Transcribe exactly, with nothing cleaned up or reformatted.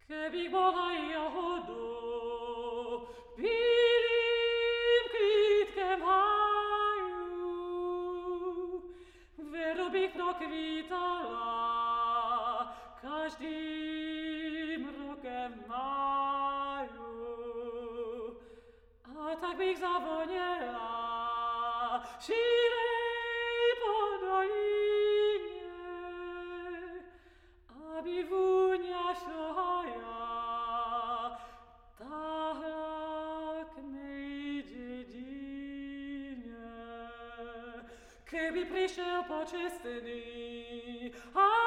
Keby bola jahodu, bílým kvítkem háju, veru bych prokvítala každým rokem máju. A tak bych zavoněla šírej po dolině, aby vůňa šohaja tahla k mej dědině. Keby prišiel počestný a